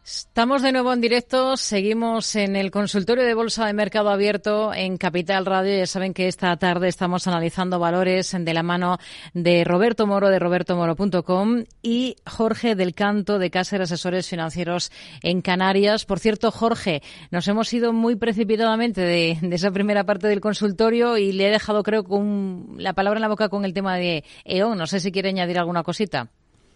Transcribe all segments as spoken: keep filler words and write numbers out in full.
Estamos de nuevo en directo, seguimos en el consultorio de Bolsa de Mercado Abierto en Capital Radio. Ya saben que esta tarde estamos analizando valores de la mano de Roberto Moro de roberto moro punto com y Jorge del Canto de Caser Asesores Financieros en Canarias. Por cierto, Jorge, nos hemos ido muy precipitadamente de, de esa primera parte del consultorio y le he dejado, creo, con la palabra en la boca con el tema de E O N. No sé si quiere añadir alguna cosita.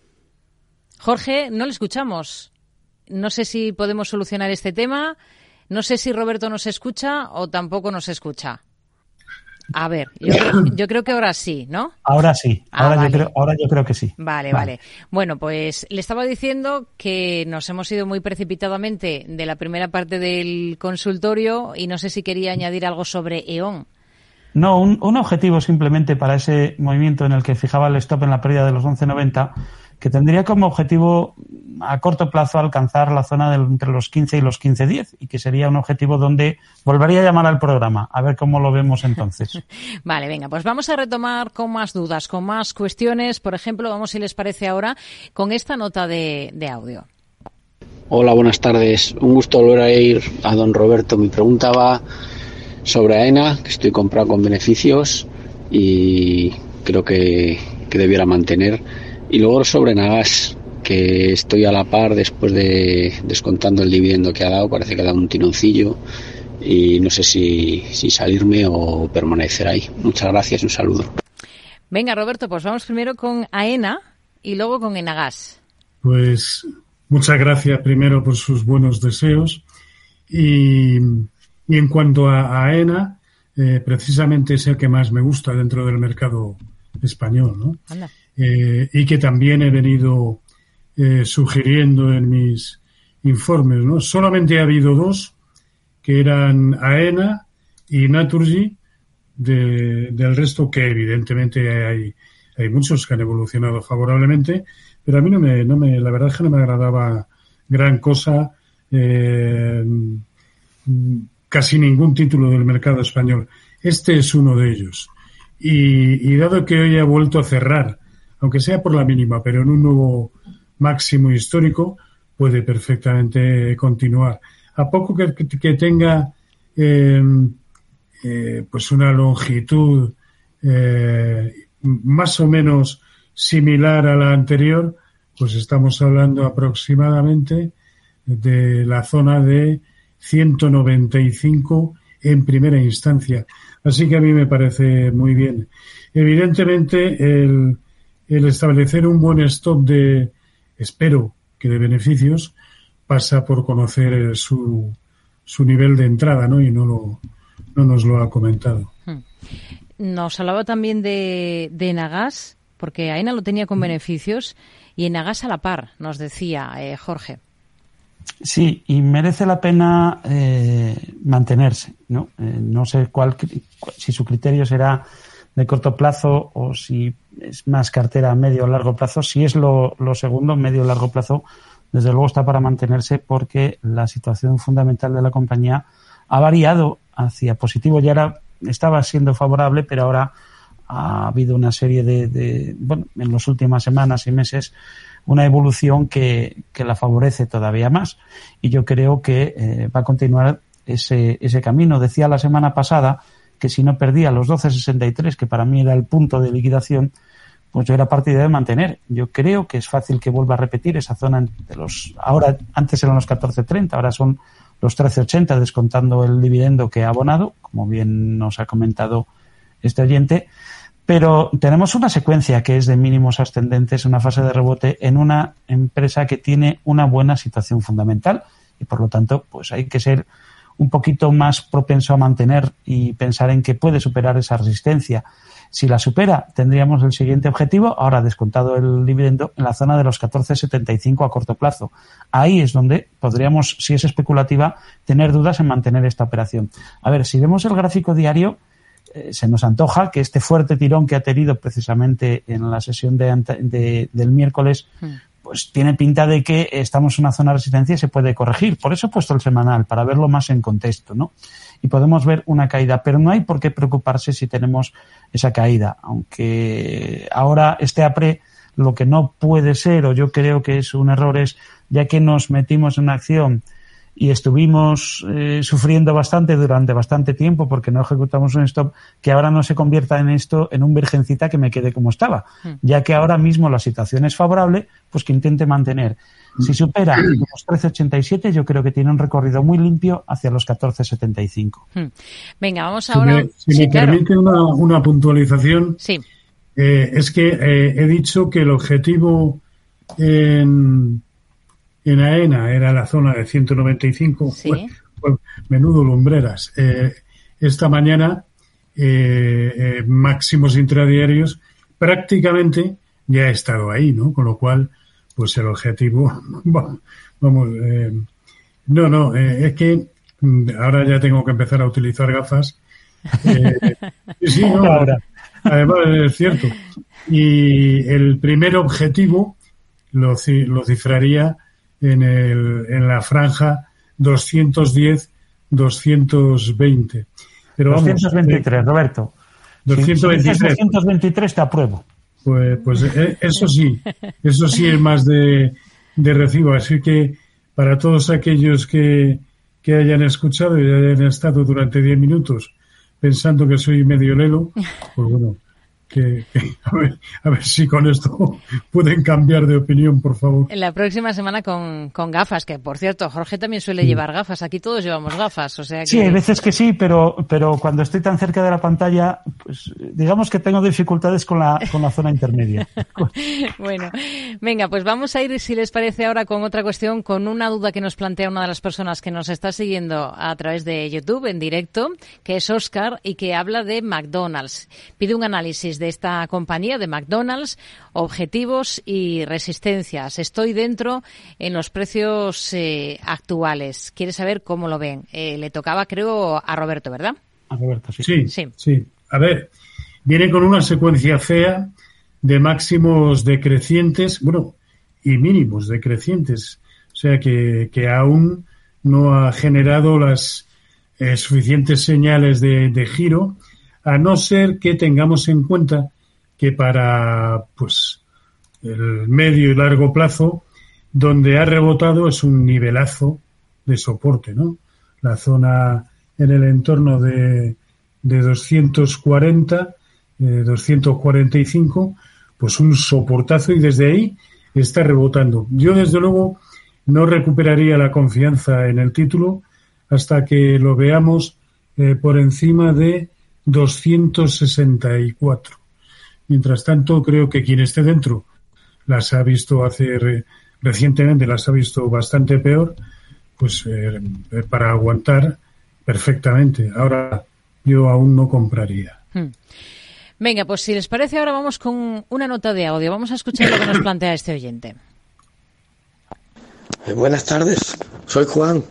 Jorge, no le escuchamos. No sé si podemos solucionar este tema. No sé si Roberto nos escucha o tampoco nos escucha. A ver, yo creo, yo creo que ahora sí, ¿no? Ahora sí. Ah, ahora, vale. yo creo, ahora yo creo que sí. Vale, vale, vale. Bueno, pues le estaba diciendo que nos hemos ido muy precipitadamente de la primera parte del consultorio y no sé si quería añadir algo sobre E O N. No, un, un objetivo simplemente para ese movimiento en el que fijaba el stop en la pérdida de los once noventa, que tendría como objetivo a corto plazo alcanzar la zona del, entre los quince y los quince diez, y que sería un objetivo donde volvería a llamar al programa, a ver cómo lo vemos entonces. Vale, venga, pues vamos a retomar con más dudas, con más cuestiones. Por ejemplo, vamos, si les parece ahora, con esta nota de, de audio. Hola, buenas tardes. Un gusto volver a ir a don Roberto. Mi pregunta va sobre AENA, que estoy comprado con beneficios y creo que, que debiera mantener. Y luego sobre Nagas, que estoy a la par después de descontando el dividendo que ha dado, parece que ha dado un tironcillo y no sé si, si salirme o permanecer ahí. Muchas gracias, un saludo. Venga, Roberto, pues vamos primero con AENA y luego con Enagas. Pues muchas gracias primero por sus buenos deseos y, y en cuanto a AENA, eh, precisamente es el que más me gusta dentro del mercado español, ¿no? Anda. Eh, y que también he venido eh, sugiriendo en mis informes, ¿no? Solamente ha habido dos, que eran AENA y Naturgy, de, del resto que evidentemente hay, hay muchos que han evolucionado favorablemente, pero a mí no me, no me, la verdad es que no me agradaba gran cosa, eh, casi ningún título del mercado español. Este es uno de ellos. Y, y dado que hoy ha vuelto a cerrar, aunque sea por la mínima, pero en un nuevo máximo histórico, puede perfectamente continuar. A poco que, que tenga eh, eh, pues una longitud eh, más o menos similar a la anterior, pues estamos hablando aproximadamente de la zona de ciento noventa y cinco en primera instancia. Así que a mí me parece muy bien. Evidentemente, el El establecer un buen stop de, espero que de beneficios, pasa por conocer su, su nivel de entrada, ¿no? Y no lo, no nos lo ha comentado. Nos hablaba también de, de Enagas, porque AENA lo tenía con beneficios, y Enagas a la par, nos decía eh, Jorge. Sí, y merece la pena eh, mantenerse, ¿no? Eh, no sé cuál, si su criterio será de corto plazo o si es más cartera a medio o largo plazo. Si es lo, lo segundo, medio o largo plazo, desde luego está para mantenerse, porque la situación fundamental de la compañía ha variado hacia positivo. Ya era, estaba siendo favorable, pero ahora ha habido una serie de, de bueno, en las últimas semanas y meses, una evolución que, que la favorece todavía más. Y yo creo que eh, va a continuar ese, ese camino. Decía la semana pasada que si no perdía los doce sesenta y tres, que para mí era el punto de liquidación, pues yo era partidario de mantener. Yo creo que es fácil que vuelva a repetir esa zona de los, ahora, antes eran los catorce treinta, ahora son los trece ochenta, descontando el dividendo que ha abonado, como bien nos ha comentado este oyente. Pero tenemos una secuencia que es de mínimos ascendentes, una fase de rebote en una empresa que tiene una buena situación fundamental, y por lo tanto, pues hay que ser un poquito más propenso a mantener y pensar en que puede superar esa resistencia. Si la supera, tendríamos el siguiente objetivo, ahora descontado el dividendo, en la zona de los catorce setenta y cinco a corto plazo. Ahí es donde podríamos, si es especulativa, tener dudas en mantener esta operación. A ver, si vemos el gráfico diario, eh, se nos antoja que este fuerte tirón que ha tenido precisamente en la sesión de, de, del miércoles, mm. pues tiene pinta de que estamos en una zona de resistencia y se puede corregir. Por eso he puesto el semanal, para verlo más en contexto, ¿no? Y podemos ver una caída, pero no hay por qué preocuparse si tenemos esa caída, aunque ahora este apre Lo que no puede ser, o yo creo que es un error, es ya que nos metimos en una acción y estuvimos eh, sufriendo bastante durante bastante tiempo porque no ejecutamos un stop, que ahora no se convierta en esto en un virgencita que me quede como estaba, ya que ahora mismo la situación es favorable, pues que intente mantener. Si supera los trece ochenta y siete, yo creo que tiene un recorrido muy limpio hacia los catorce setenta y cinco. Venga, vamos ahora. Si me, si sí, me claro. permite una, una puntualización, sí. eh, es que eh, he dicho que el objetivo en En AENA era la zona de ciento noventa y cinco, sí. pues, pues, menudo lumbreras. Eh, esta mañana, eh, eh, máximos intradiarios, prácticamente ya he estado ahí, ¿no? Con lo cual, pues el objetivo, vamos, eh, no, no, eh, es que ahora ya tengo que empezar a utilizar gafas. Eh, sí, no, ahora. Además es cierto. Y el primer objetivo lo, lo cifraría en el en la franja doscientos diez doscientos veinte. Pero vamos, doscientos veintitrés, eh, Roberto. doscientos veintitrés. Si doscientos veintitrés te apruebo. Pues, pues eh, eso sí, eso sí es más de, de recibo. Así que para todos aquellos que, que hayan escuchado y hayan estado durante diez minutos pensando que soy medio lelo, pues bueno, Que, que, a, ver, a ver si con esto pueden cambiar de opinión, por favor. La próxima semana con, con gafas, que por cierto, Jorge también suele sí. llevar gafas. Aquí todos llevamos gafas, o sea que... Sí, hay veces que sí, pero pero cuando estoy tan cerca de la pantalla, pues digamos que tengo dificultades con la con la zona intermedia. Bueno, venga, pues vamos a ir, si les parece, ahora con otra cuestión, con una duda que nos plantea una de las personas que nos está siguiendo a través de YouTube en directo, que es Óscar, y que habla de McDonald's. Pide un análisis de esta compañía, de McDonald's, objetivos y resistencias. Estoy dentro en los precios eh, actuales. Quiere saber cómo lo ven. Eh, le tocaba, creo, a Roberto, ¿verdad? A Roberto, sí. Sí, sí. sí. A ver, viene con una secuencia fea de máximos decrecientes, bueno, y mínimos decrecientes. O sea que, que aún no ha generado las eh, suficientes señales de, de giro, a no ser que tengamos en cuenta que para pues el medio y largo plazo, donde ha rebotado es un nivelazo de soporte, ¿no? La zona en el entorno de, de doscientos cuarenta, eh, doscientos cuarenta y cinco, pues un soportazo, y desde ahí está rebotando. Yo, desde luego, no recuperaría la confianza en el título hasta que lo veamos eh, por encima de doscientos sesenta y cuatro. Mientras tanto, creo que quien esté dentro las ha visto hacer recientemente, las ha visto bastante peor, pues eh, para aguantar perfectamente. Ahora, yo aún no compraría. Hmm. Venga, pues si les parece, ahora vamos con una nota de audio. Vamos a escuchar lo que nos plantea este oyente. Eh, buenas tardes, soy Juan.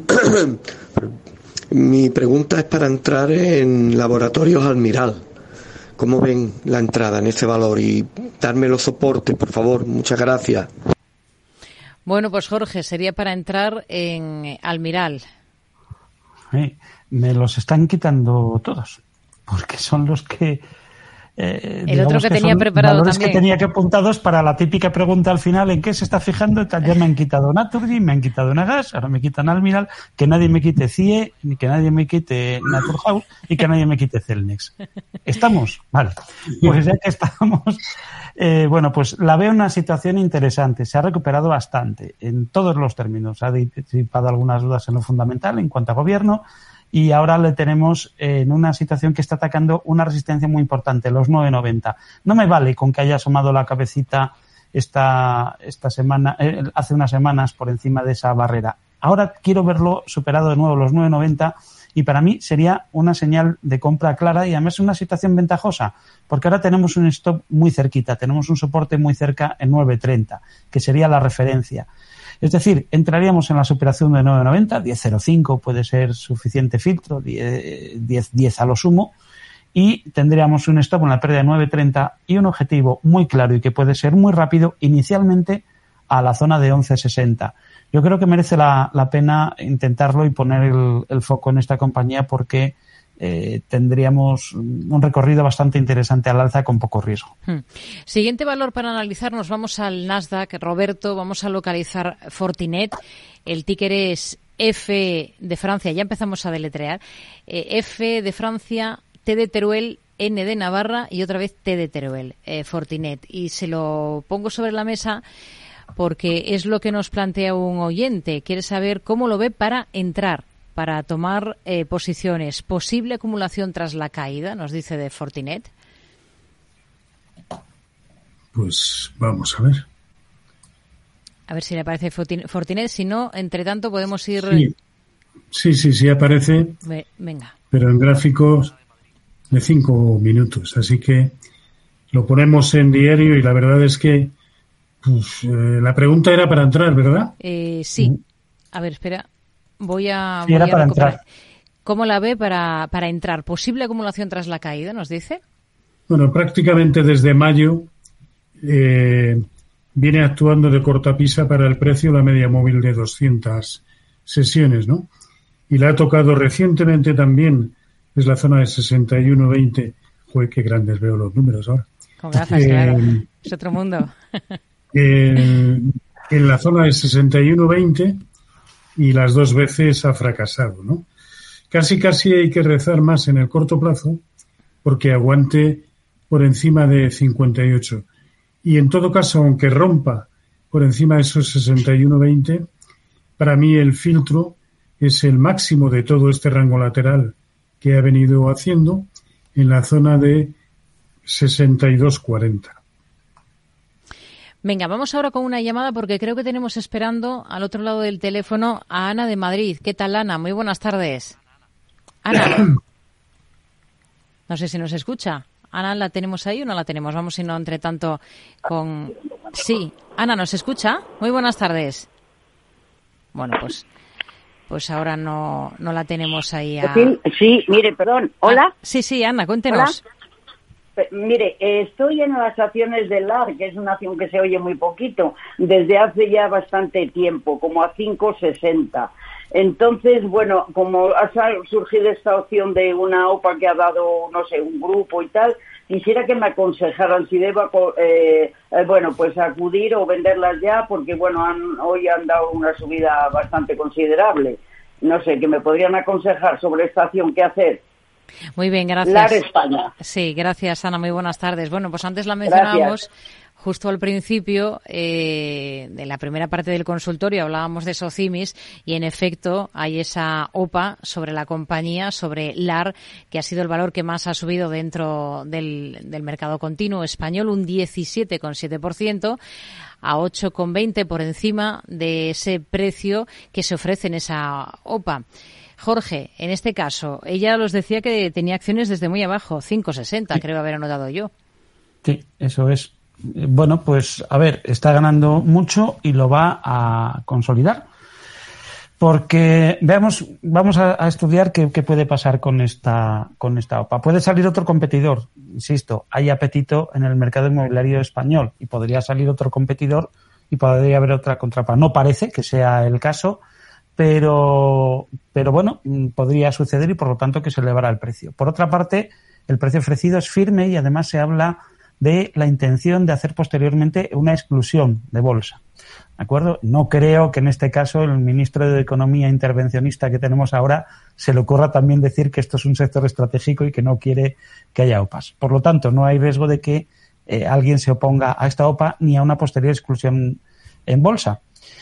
Mi pregunta es para entrar en Laboratorios Almiral. ¿Cómo ven la entrada en ese valor? Y darme los soportes, por favor. Muchas gracias. Bueno, pues Jorge, sería para entrar en Almiral. Sí, me los están quitando todos, porque son los que... Eh, el otro que, que tenía preparado también. Que tenía que apuntados para la típica pregunta al final, ¿en qué se está fijando? Ya me han quitado Naturgy, me han quitado Nagas, ahora me quitan Almiral, que nadie me quite C I E, ni que nadie me quite Naturhaus y que nadie me quite Celnex. ¿Estamos? Vale. Pues ya que estamos, eh, bueno, pues la veo en una situación interesante. Se ha recuperado bastante en todos los términos. Ha disipado algunas dudas en lo fundamental en cuanto a gobierno. Y ahora le tenemos en una situación que está atacando una resistencia muy importante, los nueve noventa. No me vale con que haya asomado la cabecita esta, esta semana, eh, hace unas semanas por encima de esa barrera. Ahora quiero verlo superado de nuevo los nueve noventa, y para mí sería una señal de compra clara y además una situación ventajosa, porque ahora tenemos un stop muy cerquita, tenemos un soporte muy cerca en nueve treinta, que sería la referencia. Es decir, entraríamos en la superación de nueve noventa, diez cero cinco puede ser suficiente filtro, diez diez a lo sumo, y tendríamos un stop en la pérdida de nueve treinta y un objetivo muy claro y que puede ser muy rápido inicialmente a la zona de once sesenta. Yo creo que merece la, la pena intentarlo y poner el, el foco en esta compañía porque eh, tendríamos un recorrido bastante interesante al alza con poco riesgo. Hmm. Siguiente valor para analizar, nos vamos al Nasdaq. Roberto, vamos a localizar Fortinet. El ticker es F de Francia, ya empezamos a deletrear. Eh, F de Francia, T de Teruel, N de Navarra y otra vez T de Teruel, eh, Fortinet. Y se lo pongo sobre la mesa porque es lo que nos plantea un oyente. Quiere saber cómo lo ve para entrar, para tomar eh, posiciones. Posible acumulación tras la caída, nos dice de Fortinet. Pues vamos a ver. A ver si le aparece Fortinet. Si no, entre tanto podemos ir... Sí, sí, sí, sí aparece. Venga. Pero en gráficos de cinco minutos. Así que lo ponemos en diario y la verdad es que pues, eh, la pregunta era para entrar, ¿verdad? Eh, sí. A ver, espera. Voy a... Sí, voy era a para entrar. ¿Cómo la ve para, para entrar? ¿Posible acumulación tras la caída, nos dice? Bueno, prácticamente desde mayo eh, viene actuando de cortapisa para el precio la media móvil de doscientas sesiones, ¿no? Y la ha tocado recientemente también, es la zona de sesenta y uno veinte. Joder, qué grandes veo los números ahora. Con gafas, eh, claro. Es otro mundo. eh, en la zona de sesenta y uno veinte y las dos veces ha fracasado, ¿no? Casi, casi hay que rezar más en el corto plazo porque aguante por encima de cincuenta y ocho. Y en todo caso, aunque rompa por encima de esos sesenta y uno veinte, para mí el filtro es el máximo de todo este rango lateral que ha venido haciendo en la zona de sesenta y dos cuarenta. Venga, vamos ahora con una llamada porque creo que tenemos esperando al otro lado del teléfono a Ana de Madrid. ¿Qué tal, Ana? Muy buenas tardes. Ana. No sé si nos escucha. Ana, ¿la tenemos ahí o no la tenemos? Vamos, si no, entre tanto, con... Sí. Ana, ¿nos escucha? Muy buenas tardes. Bueno, pues pues ahora no, no la tenemos ahí. A... Sí, sí, mire, perdón. ¿Hola? Ah, sí, sí, Ana, cuéntenos. ¿Hola? Mire, estoy en las acciones del L A R, que es una acción que se oye muy poquito, desde hace ya bastante tiempo, como a cinco sesenta. Entonces, bueno, como ha surgido esta opción de una O P A que ha dado, no sé, un grupo y tal, quisiera que me aconsejaran si debo, eh, eh, bueno, pues acudir o venderlas ya, porque, bueno, han, hoy han dado una subida bastante considerable. No sé, que me podrían aconsejar sobre esta acción, ¿qué hacer? Muy bien, gracias. L A R España. Sí, gracias, Ana. Muy buenas tardes. Bueno, pues antes la mencionábamos justo al principio, eh, de la primera parte del consultorio, hablábamos de Socimis y, en efecto, hay esa O P A sobre la compañía, sobre L A R, que ha sido el valor que más ha subido dentro del, del mercado continuo español, un diecisiete coma siete por ciento, a ocho coma veinte por encima de ese precio que se ofrece en esa O P A. Jorge, en este caso, ella los decía que tenía acciones desde muy abajo, cinco sesenta, sí. Creo haber anotado yo. Sí, eso es. Bueno, pues a ver, está ganando mucho y lo va a consolidar. Porque veamos, vamos a, a estudiar qué, qué puede pasar con esta, con esta O P A. Puede salir otro competidor, insisto, hay apetito en el mercado inmobiliario español y podría salir otro competidor y podría haber otra contrapa. No parece que sea el caso, pero, pero bueno, podría suceder y por lo tanto que se elevará el precio. Por otra parte, el precio ofrecido es firme y además se habla de la intención de hacer posteriormente una exclusión de bolsa. ¿De acuerdo? No creo que en este caso el ministro de Economía intervencionista que tenemos ahora se le ocurra también decir que esto es un sector estratégico y que no quiere que haya O P As. Por lo tanto, no hay riesgo de que eh, alguien se oponga a esta O P A ni a una posterior exclusión en bolsa.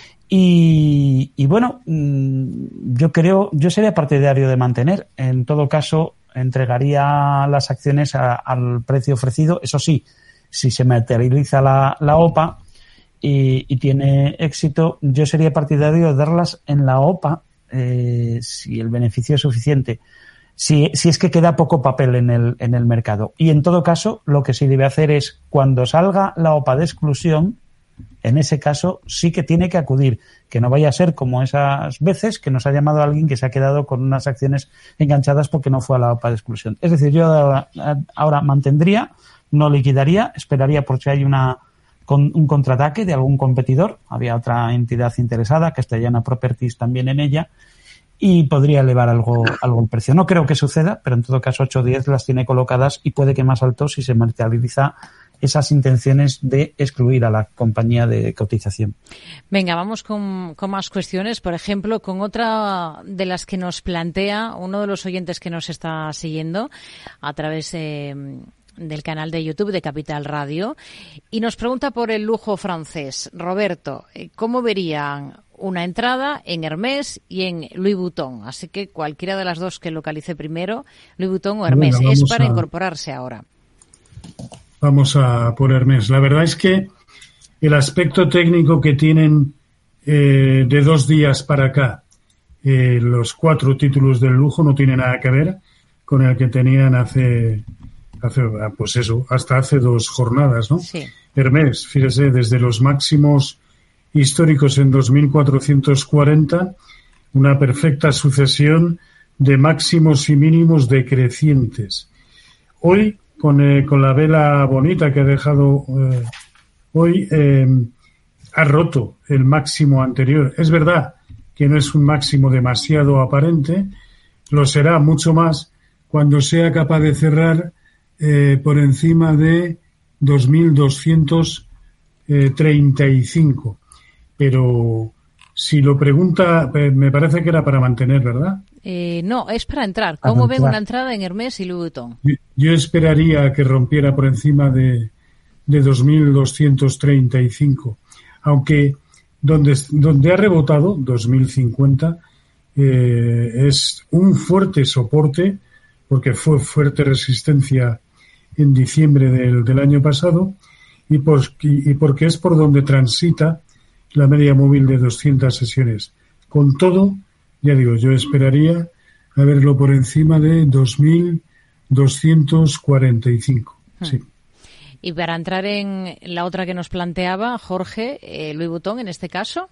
Y, y bueno, yo creo, yo sería partidario de mantener. En todo caso, entregaría las acciones a, al precio ofrecido. Eso sí, si se materializa la, la O P A y, y tiene éxito, yo sería partidario de darlas en la O P A eh, si el beneficio es suficiente. Si, si es que queda poco papel en el, en el mercado. Y en todo caso, lo que se debe hacer es, cuando salga la O P A de exclusión, en ese caso sí que tiene que acudir, que no vaya a ser como esas veces que nos ha llamado alguien que se ha quedado con unas acciones enganchadas porque no fue a la O P A de exclusión. Es decir, yo ahora, ahora mantendría, no liquidaría, esperaría por si hay una con un contraataque de algún competidor. Había otra entidad interesada, Castellana Properties también en ella, y podría elevar algo, algo el precio. No creo que suceda, pero en todo caso ocho o diez las tiene colocadas y puede que más alto si se materializa esas intenciones de excluir a la compañía de cotización. Venga, vamos con, con más cuestiones. Por ejemplo, con otra de las que nos plantea uno de los oyentes que nos está siguiendo a través eh, del canal de YouTube de Capital Radio y nos pregunta por el lujo francés. Roberto, ¿cómo verían una entrada en Hermès y en Louis Vuitton? Así que cualquiera de las dos que localice primero, Louis Vuitton o Hermès, bueno, es para a... incorporarse ahora. Vamos a por Hermès. La verdad es que el aspecto técnico que tienen eh, de dos días para acá, eh, los cuatro títulos del lujo, no tiene nada que ver con el que tenían hace, hace pues eso, hasta hace dos jornadas, ¿no? Sí. Hermès, fíjese, desde los máximos históricos en dos mil cuatrocientos cuarenta, una perfecta sucesión de máximos y mínimos decrecientes. Hoy, con, eh, con la vela bonita que ha dejado eh, hoy, eh, ha roto el máximo anterior. Es verdad que no es un máximo demasiado aparente, lo será mucho más cuando sea capaz de cerrar eh, por encima de dos mil doscientos treinta y cinco. Pero si lo pregunta, me parece que era para mantener, ¿verdad? Eh, no, es para entrar. ¿Cómo para ven entrar. Una entrada en Hermès y Louis Vuitton? Yo, yo esperaría que rompiera por encima de, de dos mil doscientos treinta y cinco. Aunque donde, donde ha rebotado, dos mil cincuenta, eh, es un fuerte soporte, porque fue fuerte resistencia en diciembre del, del año pasado, y, por, y, y porque es por donde transita la media móvil de doscientas sesiones. Con todo, ya digo, yo esperaría a verlo por encima de dos mil doscientos cuarenta y cinco. Hmm. Sí. Y para entrar en la otra que nos planteaba Jorge, eh, Louis Vuitton en este caso.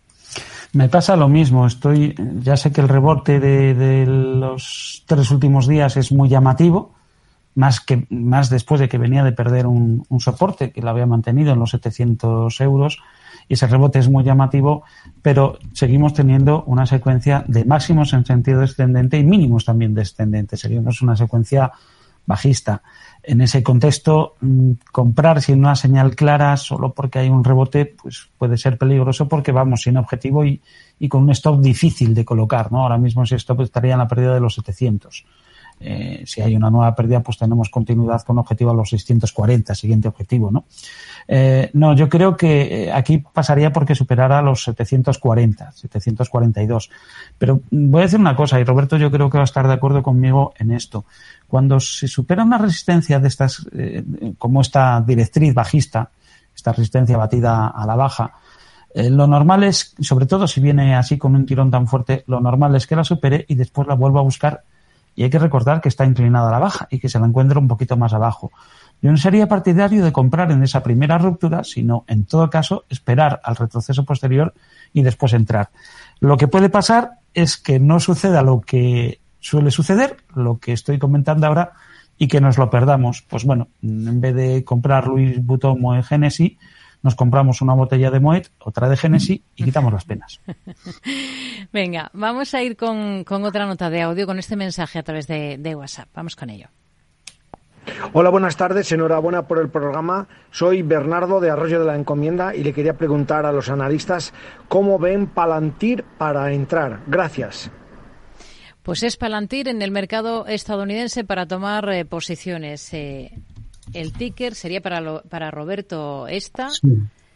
Me pasa lo mismo. Estoy, ya sé que el rebote de, de los tres últimos días es muy llamativo, más que más después de que venía de perder un, un soporte que lo había mantenido en los setecientos euros. Y ese rebote es muy llamativo, pero seguimos teniendo una secuencia de máximos en sentido descendente y mínimos también descendentes. Seguimos una secuencia bajista. En ese contexto, comprar sin una señal clara solo porque hay un rebote, pues puede ser peligroso porque vamos sin objetivo y, y con un stop difícil de colocar, ¿no? Ahora mismo ese stop estaría en la pérdida de los setecientos. Eh, si hay una nueva pérdida, pues tenemos continuidad con objetivo a los seiscientos cuarenta, siguiente objetivo, ¿no? Eh, no, yo creo que aquí pasaría porque superara los setecientos cuarenta, setecientos cuarenta y dos. Pero voy a decir una cosa, y Roberto yo creo que va a estar de acuerdo conmigo en esto. Cuando se supera una resistencia de estas, eh, como esta directriz bajista, esta resistencia batida a la baja, eh, lo normal es, sobre todo si viene así con un tirón tan fuerte, lo normal es que la supere y después la vuelva a buscar. Y hay que recordar que está inclinada a la baja y que se la encuentra un poquito más abajo. Yo no sería partidario de comprar en esa primera ruptura, sino, en todo caso, esperar al retroceso posterior y después entrar. Lo que puede pasar es que no suceda lo que suele suceder, lo que estoy comentando ahora, y que nos lo perdamos. Pues bueno, en vez de comprar Louis Vuitton o Hennessy, nos compramos una botella de Moet, otra de Hennessy y quitamos las penas. Venga, vamos a ir con, con otra nota de audio, con este mensaje a través de, de WhatsApp. Vamos con ello. Hola, buenas tardes. Enhorabuena por el programa. Soy Bernardo de Arroyo de la Encomienda y le quería preguntar a los analistas cómo ven Palantir para entrar. Gracias. Pues es Palantir en el mercado estadounidense para tomar eh, posiciones. Eh, el ticker sería para lo, para Roberto esta. Sí.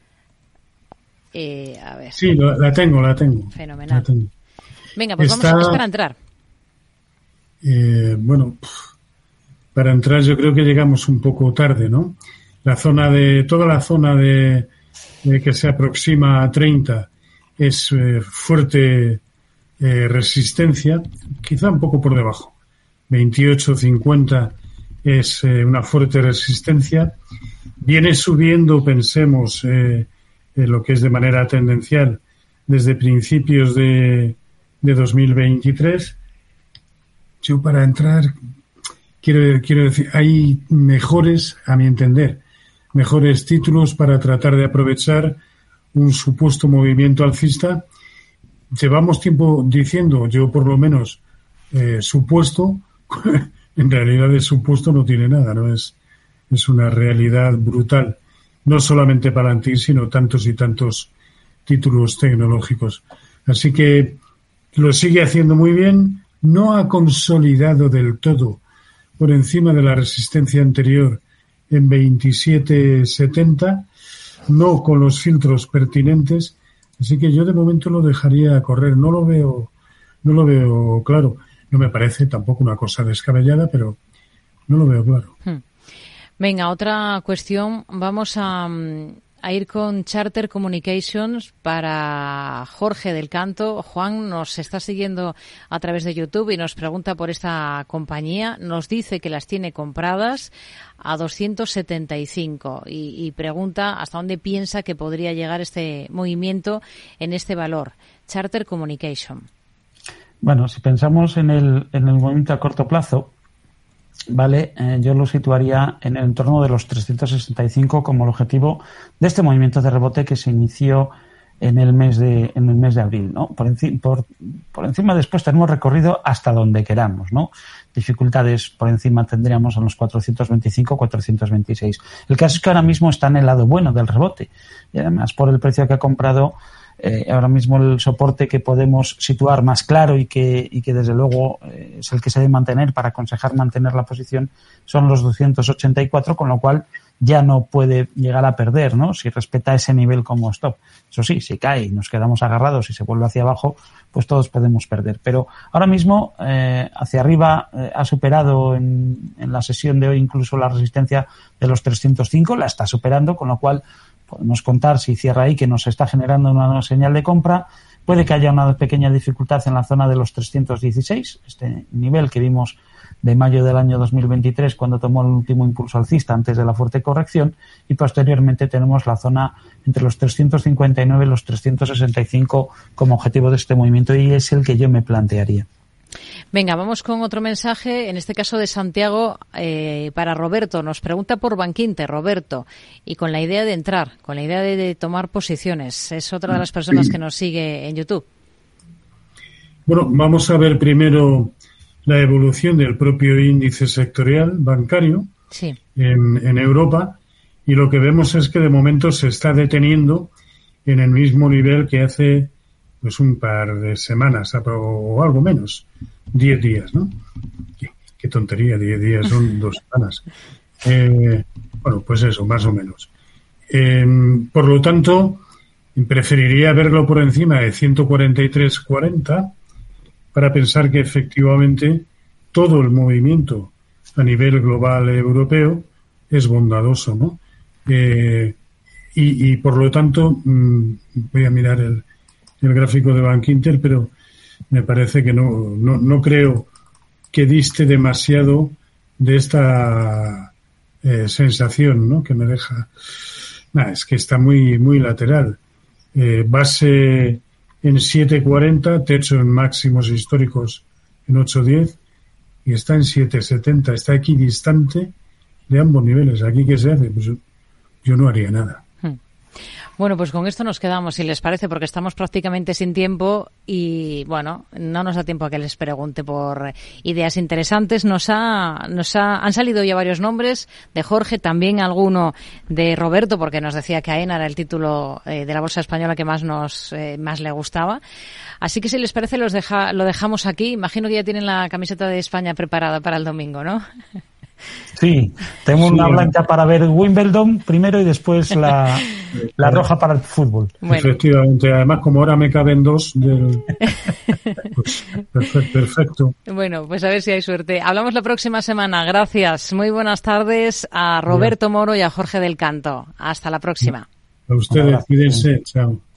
Eh, a ver. Sí, la, la tengo, la tengo. Fenomenal. La tengo. Venga, pues Está, vamos a para entrar. Eh, bueno, para entrar yo creo que llegamos un poco tarde, ¿no? La zona de, toda la zona de, de que se aproxima a treinta es eh, fuerte eh, resistencia, quizá un poco por debajo. veintiocho cincuenta es eh, una fuerte resistencia. Viene subiendo, pensemos, eh, eh, lo que es de manera tendencial desde principios de, de dos mil veintitrés. Yo para entrar quiero, quiero decir, hay mejores, a mi entender, mejores títulos para tratar de aprovechar un supuesto movimiento alcista llevamos tiempo diciendo, yo por lo menos, eh, supuesto, en realidad el supuesto no tiene nada, ¿no? Es, es una realidad brutal. No solamente Palantir, sino tantos y tantos títulos tecnológicos. Así que lo sigue haciendo muy bien, no ha consolidado del todo por encima de la resistencia anterior en veintisiete setenta, no con los filtros pertinentes, así que yo de momento lo dejaría correr, no lo veo, no lo veo claro. No me parece tampoco una cosa descabellada, pero no lo veo claro. Hmm. Venga, otra cuestión. Vamos a, a ir con Charter Communications para Jorge del Canto. Juan nos está siguiendo a través de YouTube y nos pregunta por esta compañía. Nos dice que las tiene compradas a doscientos setenta y cinco y, y pregunta hasta dónde piensa que podría llegar este movimiento en este valor. Charter Communication. Bueno, si pensamos en el, en el movimiento a corto plazo, vale, eh, yo lo situaría en el entorno de los trescientos sesenta y cinco como el objetivo de este movimiento de rebote que se inició en el mes de en el mes de abril, ¿no? Por, enci- por, por encima después tenemos recorrido hasta donde queramos, ¿no? Dificultades por encima tendríamos en los cuatrocientos veinticinco, cuatrocientos veintiséis. El caso es que ahora mismo está en el lado bueno del rebote y además por el precio que ha comprado. Eh, ahora mismo el soporte que podemos situar más claro y que, y que desde luego eh, es el que se debe mantener para aconsejar mantener la posición son los doscientos ochenta y cuatro, con lo cual ya no puede llegar a perder, ¿no? Si respeta ese nivel como stop. Eso sí, si cae y nos quedamos agarrados y se vuelve hacia abajo, pues todos podemos perder. Pero ahora mismo eh, hacia arriba eh, ha superado en, en la sesión de hoy incluso la resistencia de los trescientos cinco, la está superando, con lo cual podemos contar si cierra ahí que nos está generando una señal de compra. Puede que haya una pequeña dificultad en la zona de los trescientos dieciséis, este nivel que vimos de mayo del año dos mil veintitrés cuando tomó el último impulso alcista antes de la fuerte corrección, y posteriormente tenemos la zona entre los trescientos cincuenta y nueve y los trescientos sesenta y cinco como objetivo de este movimiento, y es el que yo me plantearía. Venga, vamos con otro mensaje, en este caso de Santiago, eh, para Roberto. Nos pregunta por Bankinter, Roberto, y con la idea de entrar, con la idea de, de tomar posiciones. Es otra de las personas que nos sigue en YouTube. Bueno, vamos a ver primero la evolución del propio índice sectorial bancario sí. en, en Europa, y lo que vemos es que de momento se está deteniendo en el mismo nivel que hace pues un par de semanas o algo menos, diez días, ¿no? Qué, qué tontería, diez días son dos semanas. Eh, bueno, pues eso, más o menos. Eh, por lo tanto, preferiría verlo por encima de ciento cuarenta y tres cuarenta para pensar que efectivamente todo el movimiento a nivel global europeo es bondadoso, ¿no? Eh, y, y por lo tanto, mmm, voy a mirar el el gráfico de Bankinter, pero me parece que no, no, no creo que diste demasiado de esta eh, sensación, ¿no? Que me deja, nah, es que está muy, muy lateral. Eh, base en siete cuarenta, techo en máximos históricos en ocho diez y está en siete setenta, está equidistante de ambos niveles. ¿Aquí qué se hace? Pues yo, yo no haría nada. Bueno, pues con esto nos quedamos, si les parece, porque estamos prácticamente sin tiempo y, bueno, no nos da tiempo a que les pregunte por ideas interesantes. Nos ha, nos ha, han salido ya varios nombres de Jorge, también alguno de Roberto, porque nos decía que AENA era el título eh, de la bolsa española que más nos, eh, más le gustaba. Así que si les parece, los deja, lo dejamos aquí. Imagino que ya tienen la camiseta de España preparada para el domingo, ¿no? Sí, tengo una sí, blanca para ver Wimbledon primero y después la, la roja para el fútbol. Bueno. Efectivamente, además como ahora me caben dos, del... pues, perfecto, perfecto. Bueno, pues a ver si hay suerte. Hablamos la próxima semana. Gracias. Muy buenas tardes a Roberto Moro y a Jorge del Canto. Hasta la próxima. A ustedes, cuídense. Chao.